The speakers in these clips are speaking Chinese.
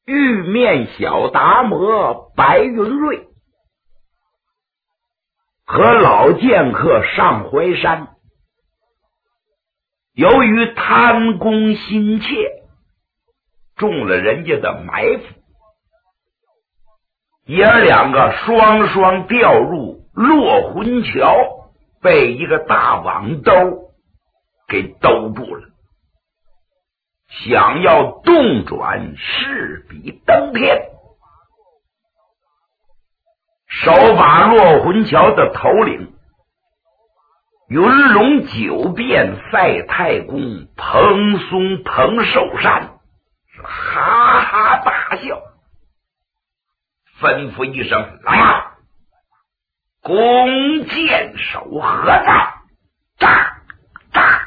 玉面小达摩白云瑞和老剑客上淮山，由于贪功心切，中了人家的埋伏，爷儿两个双双掉入落魂桥，被一个大网兜给兜住了。想要动转，势比登天。守把落魂桥的头领云龙九变赛太公彭松彭寿山是哈哈大笑，吩咐一声：“来啊，弓箭手何在？”炸炸！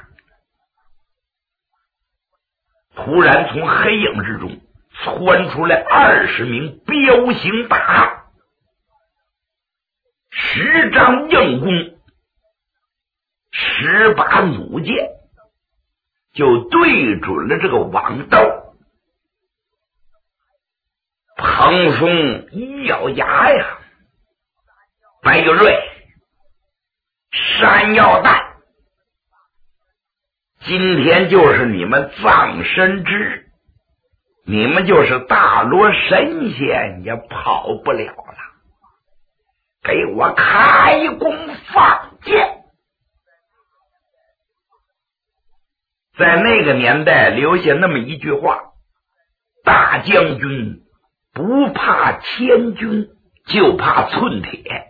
突然从黑影之中窜出来20名彪形大汉，10张硬弓，10把弩箭，就对准了这个网兜。彭松一咬牙呀，白玉瑞，山药蛋，今天就是你们葬身之日，你们就是大罗神仙也跑不了了，给我开弓放箭！在那个年代留下那么一句话：大将军不怕千军，就怕寸铁。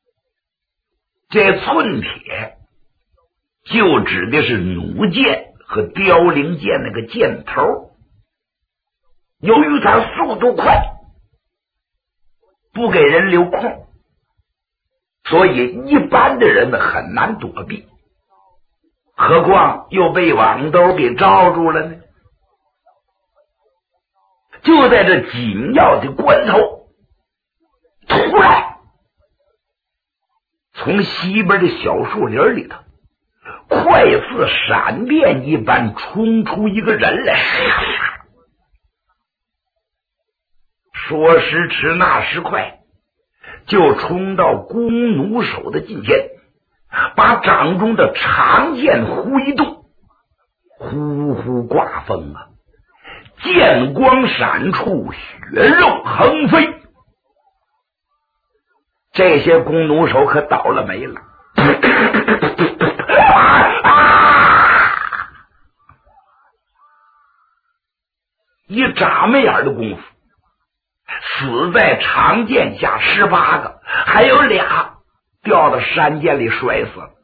这寸铁就指的是弩箭和凋零箭那个箭头，由于它速度快，不给人留空，所以一般的人呢很难躲避，何况又被网兜给罩住了呢？就在这紧要的关头，突然从西边的小树林里头快似闪电一般冲出一个人来，说时迟那时快，就冲到弓弩手的近前，把掌中的长剑挥一动，呼呼刮风啊，剑光闪处，血肉横飞。这些弓弩手可倒了霉了，一眨没眼的功夫，死在长剑下18个，还有俩掉到山涧里摔死了。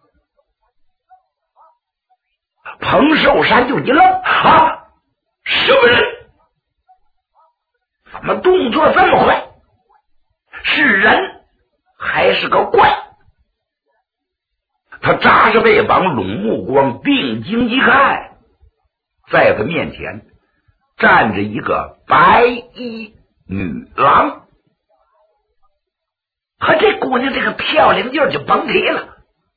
彭寿山就一愣，啊，什么人？怎么动作这么快？是人还是个怪？他扎着背膀，拢目光，定睛一看，在他面前站着一个白衣女郎，和这姑娘这个漂亮劲儿就甭提了，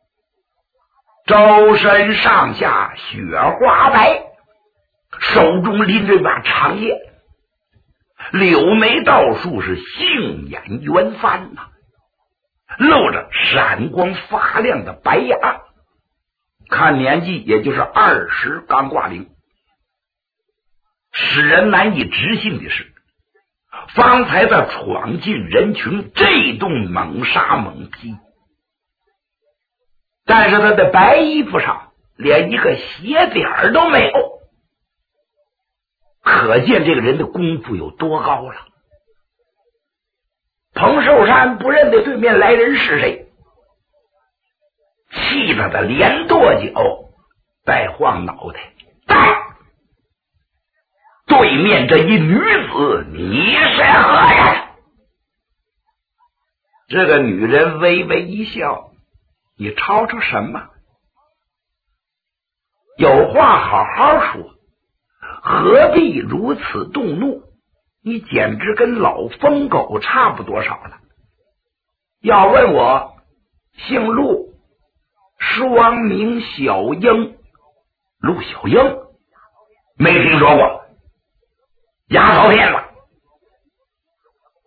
周身上下雪花白，手中拎着一把长剑，柳眉倒竖，是杏眼圆翻呐，露着闪光发亮的白牙，看年纪也就是20刚挂零。使人难以置信的是，方才他闯进人群，这动猛杀猛击，但是他的白衣服上连一个血点都没有，可见这个人的功夫有多高了。彭寿山不认得对面来人是谁，气得他连跺脚带晃脑袋，对面这一女子，你是何人？这个女人微微一笑，你吵吵什么？有话好好说，何必如此动怒？你简直跟老疯狗差不多少了。要问我，姓陆，双名小英，陆小英，没听说过。丫头片子，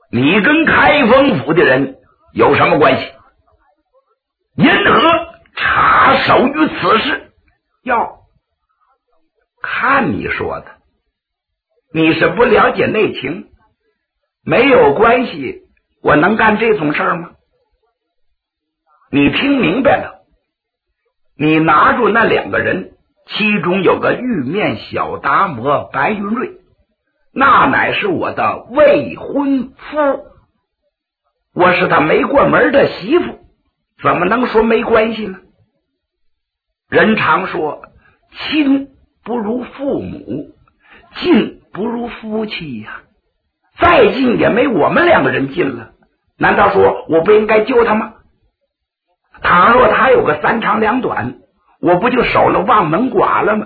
你跟开封府的人有什么关系？因何插手于此事？哟，看你说的，你是不了解内情，没有关系，我能干这种事儿吗？你听明白了，你拿住那2个人，其中有个玉面小达摩白云瑞，那乃是我的未婚夫，我是他没过门的媳妇，怎么能说没关系呢？人常说亲不如父母，近不如夫妻呀，再近也没我们2个人近了，难道说我不应该救他吗？倘若他有个3长2短，我不就守了望门寡了吗？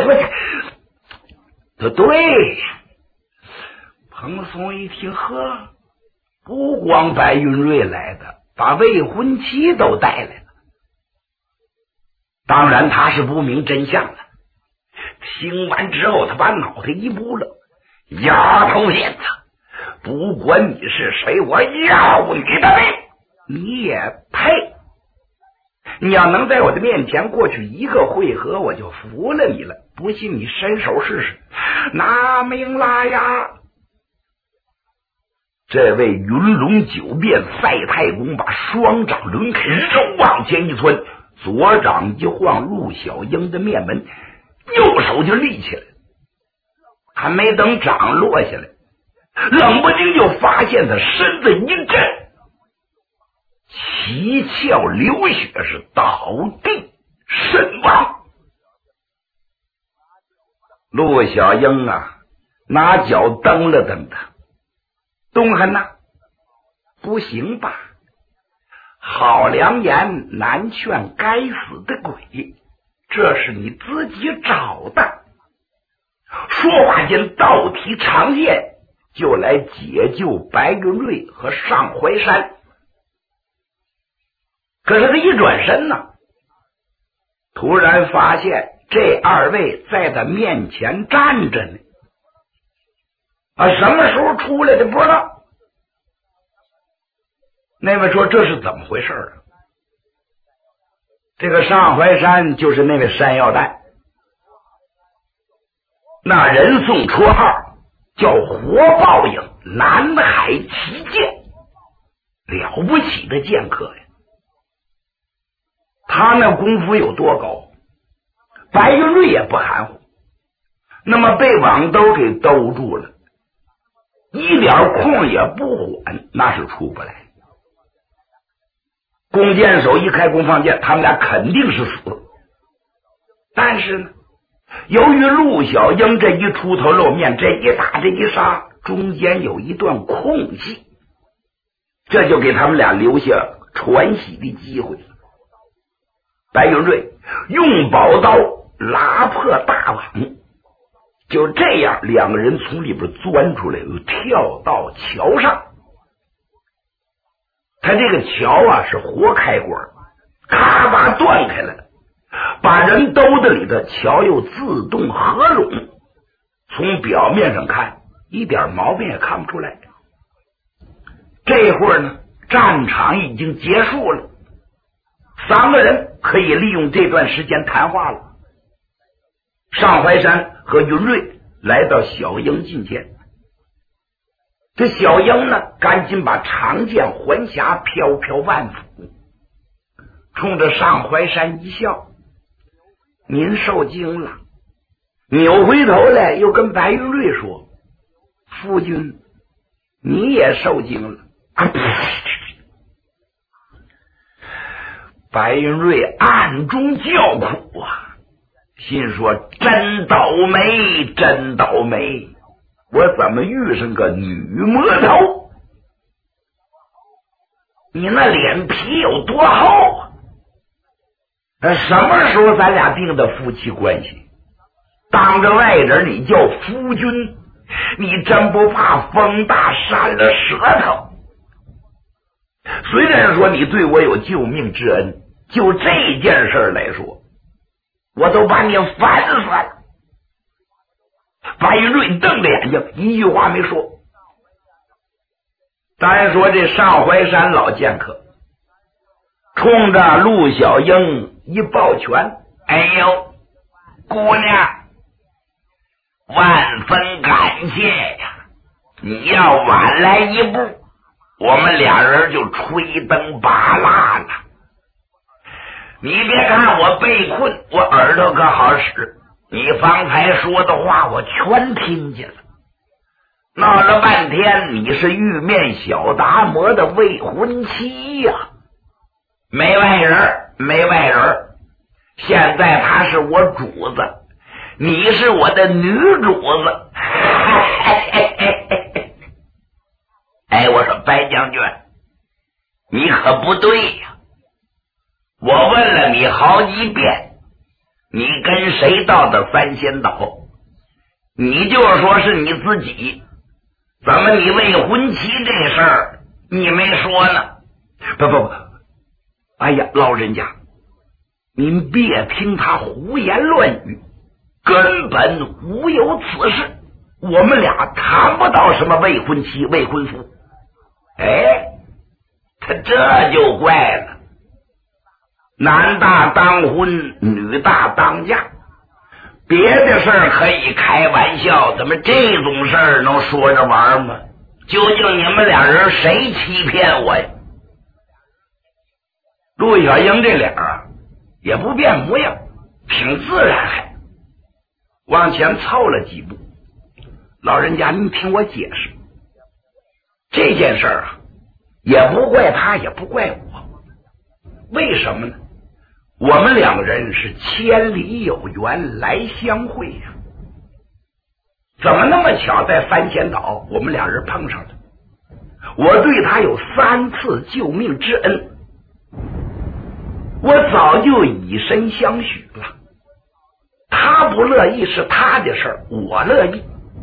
对。彭松一听，呵，不光白云瑞来的，把未婚妻都带来了。当然他是不明真相了。听完之后，他把脑袋一拨了，丫头片子，不管你是谁，我要你的命！你也配？你要能在我的面前过去1个回合，我就服了你了。不信你伸手试试，拿命来呀！这位云龙九变赛太公把双掌抡开，手往前一窜，左掌就晃陆小英的面门，右手就立起来。还没等掌落下来，冷不丁就发现他身子一震，七窍流血，是倒地身亡。陆小英啊，拿脚蹬了蹬他，东汉呐，不行吧？好良言难劝该死的鬼，这是你自己找的。说话间，倒提长剑就来解救白云瑞和上怀山。可是他一转身呢，突然发现这2位在他面前站着呢。什么时候出来的不知道。那位说这是怎么回事啊？这个上怀山就是那位山药蛋，那人送绰号叫活报应南海奇剑，了不起的剑客呀！他那功夫有多高，白云瑞也不含糊。那么被网兜给兜住了，一点空也不缓，那是出不来。弓箭手一开弓放箭，他们俩肯定是死了。但是呢，由于陆小英这一出头露面，这一打这一杀，中间有一段空隙，这就给他们俩留下喘息的机会。白云瑞用宝刀拉破大网，就这样2个人从里边钻出来，跳到桥上。他这个桥啊是活开关，咔吧断开了，把人兜的里头，桥又自动合拢。从表面上看，一点毛病也看不出来。这会儿呢，战场已经结束了，3个人可以利用这段时间谈话了。上怀山和云瑞来到小英近前，这小英呢，赶紧把长剑环匣，飘飘万斧，冲着上怀山一笑：“您受惊了。”扭回头来，又跟白云瑞说：“夫君，你也受惊了。”白云瑞暗中叫苦啊，心说：“真倒霉，真倒霉！我怎么遇上个女魔头？你那脸皮有多厚啊？什么时候咱俩定的夫妻关系？当着外人你叫夫君，你真不怕风大扇了舌头？虽然说你对我有救命之恩，就这件事来说，我都把你烦死了。”白云瑞瞪着眼睛，一句话没说。 咱说这上怀山老剑客冲着陆小英一抱拳，哎呦，姑娘，万分感谢呀！你要晚来一步，我们俩人就吹灯拔蜡了。你别看我被困，我耳朵可好使，你方才说的话我全听见了。闹了半天你是玉面小达摩的未婚妻呀，没外人，没外人。现在他是我主子，你是我的女主子。哎，我说白将军，你可不对呀！我问了你好几遍，你跟谁到的三仙岛？你就说是你自己，怎么你未婚妻这事儿你没说呢？不，哎呀，老人家，您别听他胡言乱语，根本无有此事，我们俩谈不到什么未婚妻未婚夫。哎，他这就怪了，男大当婚，女大当嫁，别的事儿可以开玩笑，怎么这种事儿能说着玩吗？究竟你们俩人谁欺骗我呀？陆小英这脸啊也不变模样，挺自然，还往前凑了几步。老人家您听我解释，这件事儿啊也不怪他也不怪我，为什么呢？我们两个人是千里有缘来相会呀，怎么那么巧在三仙岛我们俩人碰上了？我对他有3次救命之恩，我早就以身相许了。他不乐意是他的事儿，我乐意。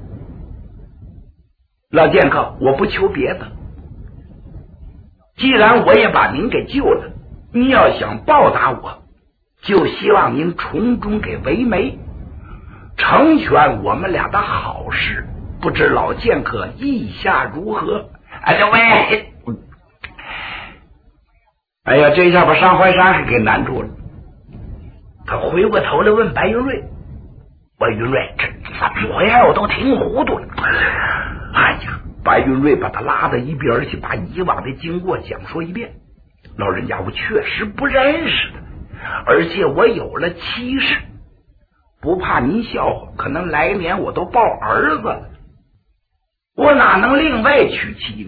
老剑客，我不求别的，既然我也把您给救了，您要想报答我，就希望您从中给为媒，成全我们俩的好事，不知老剑客意下如何？哎呀喂！哎呀，这下把上怀山是给难住了。他回过头来问白云瑞：“我云瑞，这怎么回事？我都听糊涂了。”哎呀，白云瑞把他拉到一边去，把以往的经过讲说一遍。老人家，我确实不认识他，而且我有了妻室，不怕您笑话，可能来年我都抱儿子了，我哪能另外娶妻呢？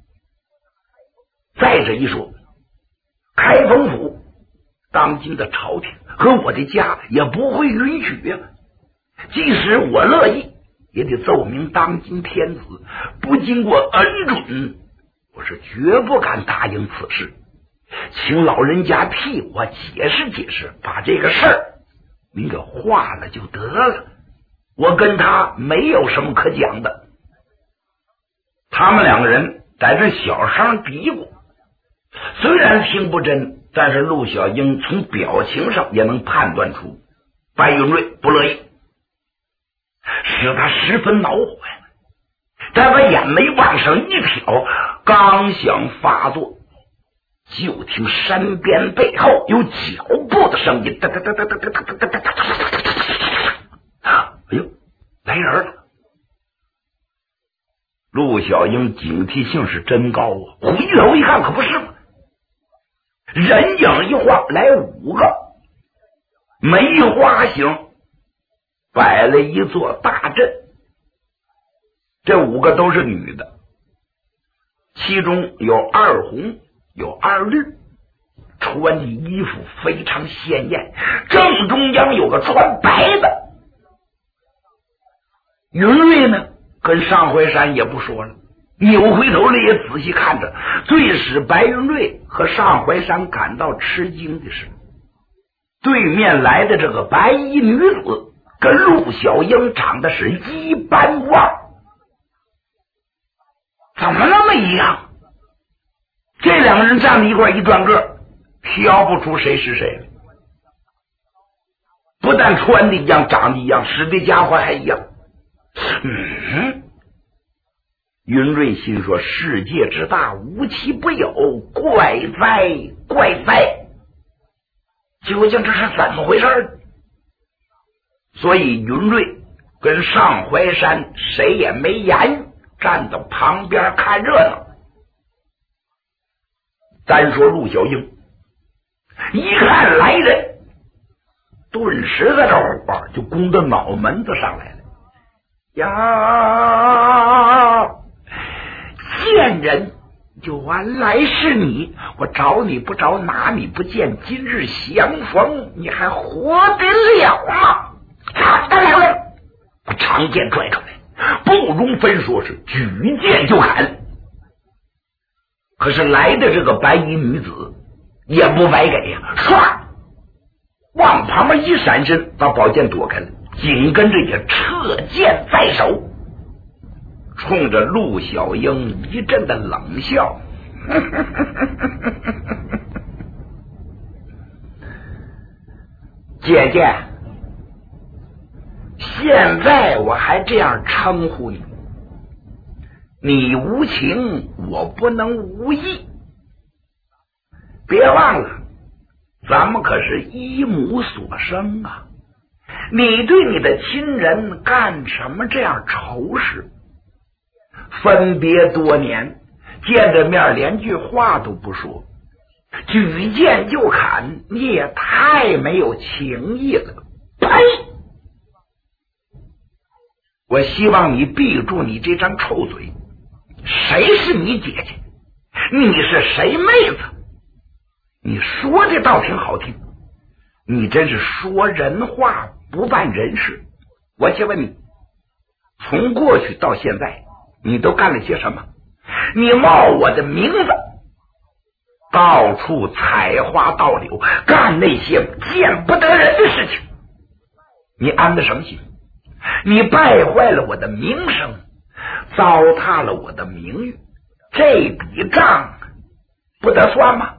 再者一说，开封府当今的朝廷和我的家也不会允许呀。即使我乐意，也得奏明当今天子，不经过恩准，我是绝不敢答应此事。请老人家替我解释解释，把这个事儿您给化了就得了。我跟他没有什么可讲的。他们两个人在这小声嘀咕，虽然听不真，但是陆小英从表情上也能判断出白云瑞不乐意，使他十分恼火呀。他把眼眉往上一挑，刚想发作，就听山边背后有脚步的声音，哒哒哒哒哒哒哒哒哒哒哒。哎呦，来人了！陆小英警惕性是真高啊，回头一看，可不是吗？人影一晃来5个，梅花形，摆了一座大阵。这5个都是女的，其中有2红有2绿，穿的衣服非常鲜艳，正中央有个穿白的。云瑞呢，跟上回山也不说了，扭回头来也仔细看着。最使白云瑞和上怀山感到吃惊的是，对面来的这个白衣女子跟陆小英长得是一般无二，怎么那么一样？这两个人站在一块一转个，挑不出谁是谁来。不但穿的一样，长得一样，使的家伙还一样。 云瑞心说：世界之大，无奇不有，怪哉怪哉！究竟这是怎么回事？所以云瑞跟上淮山谁也没言语，站到旁边看热闹。单说陆小英一看来人，顿时在这火就攻到脑门子上来了。呀，贱人，原来是你！我找你不着，拿你不见，今日相逢，你还活得了吗？把长剑拽出来，不容分说，是举剑就砍。可是来的这个白衣女子也不白给呀，唰往旁边一闪身，把宝剑躲开了，紧跟着也撤剑在手，冲着陆小英一阵的冷笑。姐姐，现在我还这样称呼你，你无情，我不能无义。别忘了，咱们可是一母所生啊！你对你的亲人干什么这样仇视？分别多年，见着面连句话都不说，举剑就砍，你也太没有情义了！呸！我希望你闭住你这张臭嘴。谁是你姐姐？你是谁妹子？你说的倒挺好听，你真是说人话不办人事。我先问你，从过去到现在，你都干了些什么？你冒我的名字，到处采花盗柳，干那些见不得人的事情，你安的什么心？你败坏了我的名声，糟蹋了我的名誉，这笔账不得算吗？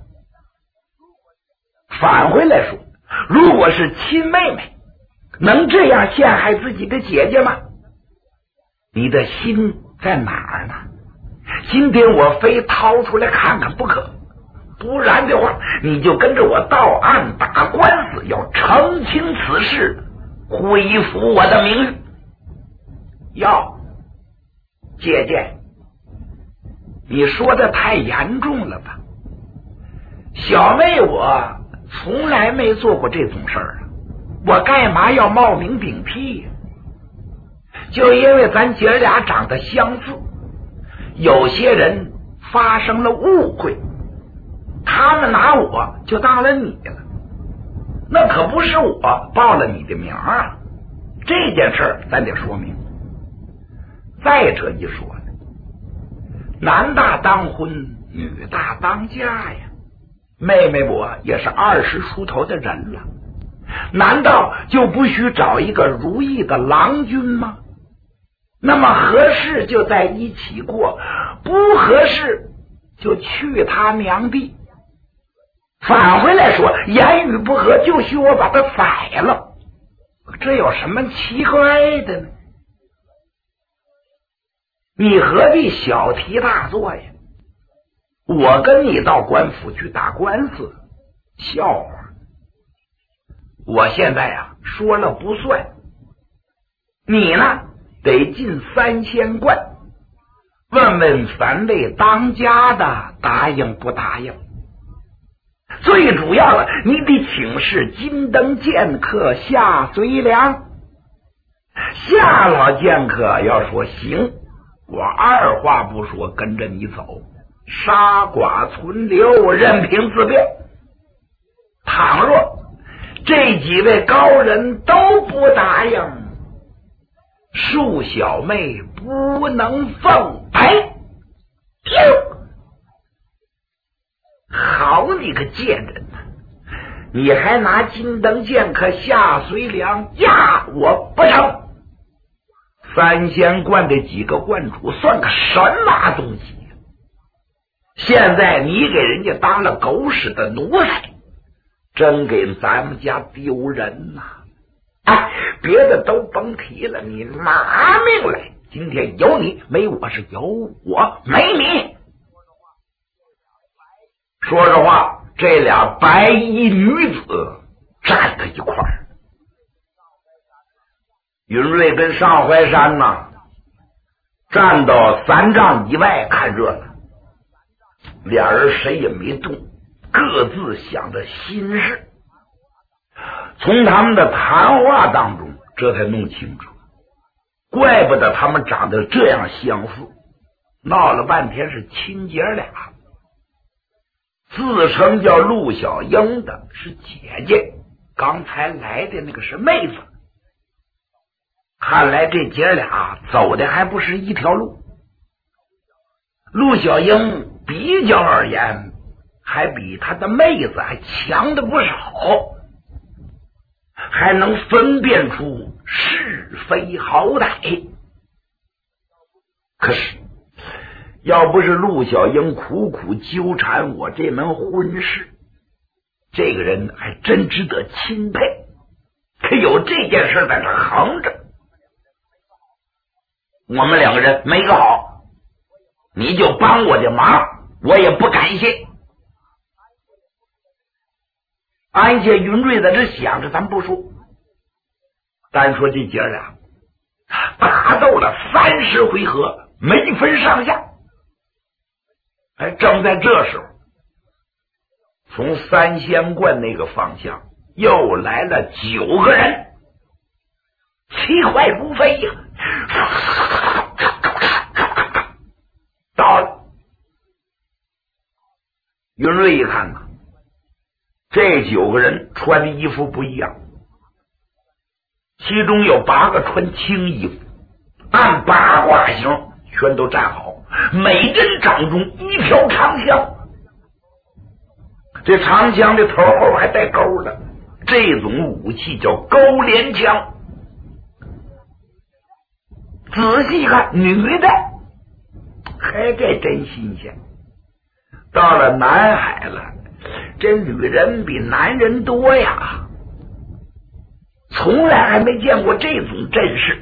返回来说，如果是亲妹妹，能这样陷害自己的姐姐吗？你的心在哪儿呢？今天我非掏出来看看不可，不然的话，你就跟着我到案打官司，要澄清此事，恢复我的名誉。要姐姐，你说的太严重了吧？小妹我从来没做过这种事儿，我干嘛要冒名顶替呀？就因为咱姐俩长得相似，有些人发生了误会，他们拿我就当了你了，那可不是我报了你的名啊！这件事儿咱得说明。再者一说呢，男大当婚，女大当嫁呀。妹妹我也是20出头的人了，难道就不许找一个如意的郎君吗？那么合适就在一起过，不合适就去他娘地。返回来说，言语不合就许我把他宰了，这有什么奇怪的呢？你何必小题大做呀？我跟你到官府去打官司，笑话！我现在啊说了不算，你呢得进3000贯，问问3位当家的答应不答应。最主要的，你得请示金灯剑客夏随良。夏老剑客要说行，我二话不说跟着你走，杀剐存留，任凭自便。倘若这几位高人都不答应，恕小妹不能奉陪。好你个贱人呐！你还拿金灯剑客夏随良压我不成？3000贯的几个观主算个什么东西呀？现在你给人家当了狗屎的奴才，真给咱们家丢人呐！哎，别的都甭提了，你拿命来今天有你没我，是有我没你。说实话，这俩白衣女子站在一块儿，云瑞跟上怀山呢，站到3丈以外看热闹，俩人谁也没动，各自想着心事。从他们的谈话当中，这才弄清楚，怪不得他们长得这样相似，闹了半天是亲姐俩。自称叫陆小英的是姐姐，刚才来的那个是妹子。看来这姐俩走的还不是一条路。陆小英比较而言，还比她的妹子还强的不少，还能分辨出是非好歹。可是要不是陆小英苦苦纠缠我这门婚事，这个人还真值得钦佩。可有这件事在这横着，我们两个人没个好，你就帮我的忙，我也不感谢。安谢云瑞在这想着，咱不说，单说这姐俩打斗了30回合，没分上下。正在这时候，从三仙观那个方向又来了9个人，奇快如飞呀！到了，云瑞一看呐，这9个人穿的衣服不一样，其中有8个穿青衣服，按八卦形全都站好，每人掌中一条长枪，这长枪的头后还带钩的，这种武器叫钩镰枪。仔细看，女的，还这真新鲜。到了南海了，这女人比男人多呀，从来还没见过这种阵势。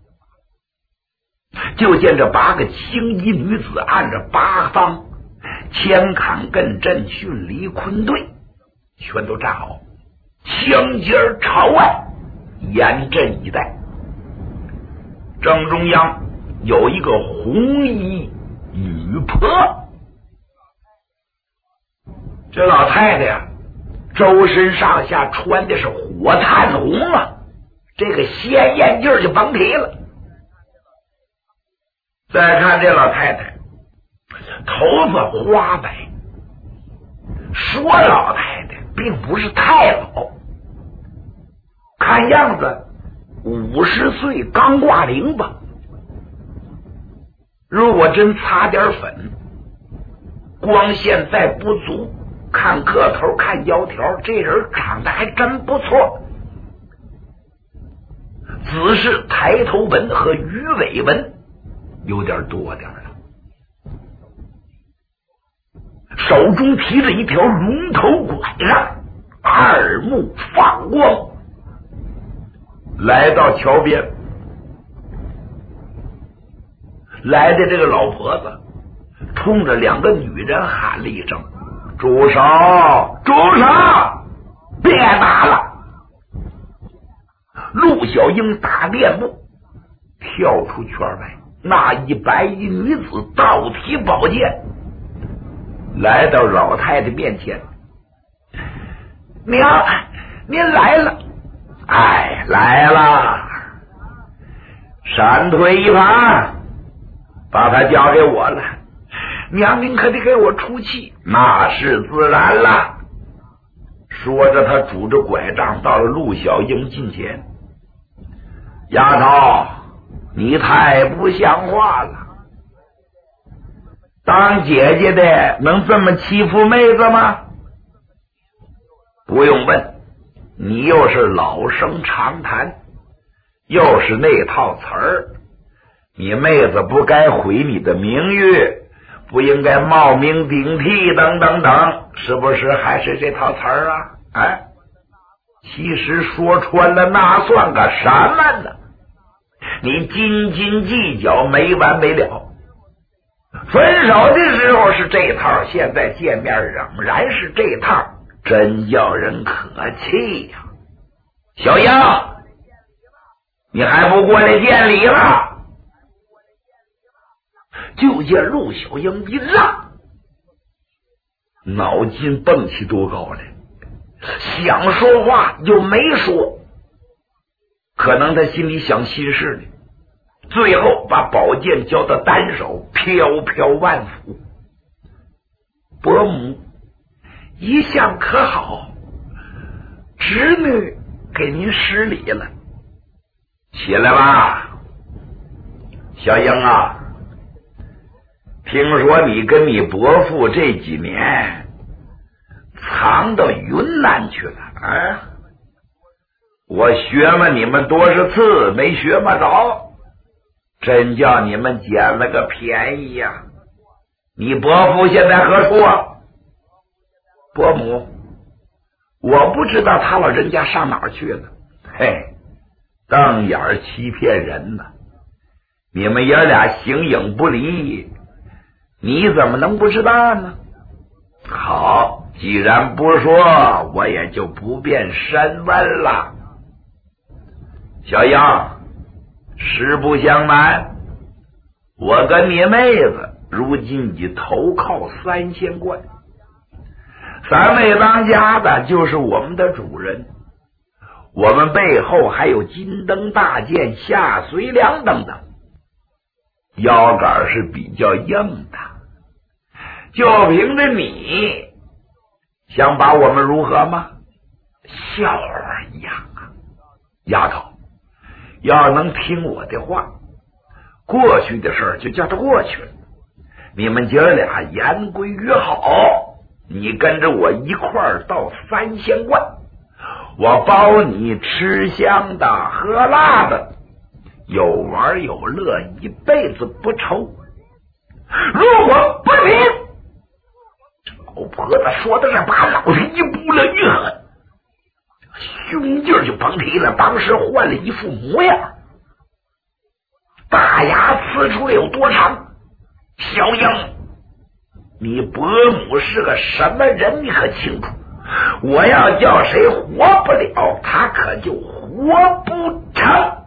就见这8个青衣女子按着8方枪砍艮阵训离坤队，全都站好，枪尖朝外，严阵以待。正中央有一个红衣女婆，这老太太呀，周身上下穿的是火炭红啊，这个鲜艳劲儿就甭提了。再看这老太太，头发花白，说老太太并不是太老，看样子50岁刚挂零吧。如果真擦点粉，光线再不足，看个头看腰条，这人长得还真不错。只是抬头纹和鱼尾纹有点多点了，手中提着一条龙头拐杖，二目放光，来到桥边。来的这个老婆子冲着2个女人喊了一声：“住手！住手！别打了！”陆小英打垫步跳出圈外，那一白衣女子倒提宝剑，来到老太太面前：“娘，您来了。”“哎，来了。”闪退一旁，把他交给我了。娘，您可得给我出气。那是自然了。说着，他拄着拐杖到了陆小英近前：“丫头，你太不像话了！当姐姐的能这么欺负妹子吗？不用问，你又是老生常谈，又是那套词儿，你妹子不该毁你的名誉，不应该冒名顶替等等等，是不是还是这套词儿啊？其实说穿了，那算个什么呢？ 你斤斤计较没完没了。分手的时候是这套，现在见面仍然是这套，真叫人可气呀！小杨，你还不过来见礼了？就见陆小英一让，脑筋蹦起多高来，想说话又没说，可能他心里想心事呢。最后把宝剑交到单手，飘飘万福。伯母一向可好，侄女给您施礼了。起来吧，小英啊，听说你跟你伯父这几年藏到云南去了啊？我学嘛你们多少次没学嘛着，真叫你们捡了个便宜呀！你伯父现在何处啊？伯母，我不知道他老人家上哪儿去了。嘿，瞪眼欺骗人呢！你们爷俩形影不离，你怎么能不知道呢？好，既然不说，我也就不便深问了。小杨，实不相瞒，我跟你妹子如今已投靠三仙观，三位当家的就是我们的主人，我们背后还有金灯大剑、夏随良等等，腰杆是比较硬的。就凭着你想把我们如何吗？笑话一样啊！丫头，要能听我的话，过去的事就叫它过去了。你们姐俩言归于好，你跟着我一块儿到三仙观，我包你吃香的喝辣的，有玩有乐，一辈子不愁。如果不听，老婆子说到这，把脑袋一扑了一狠，胸劲就甭提了，当时换了一副模样，大牙呲出来有多长？小英，你伯母是个什么人你可清楚？我要叫谁活不了，他可就活不成。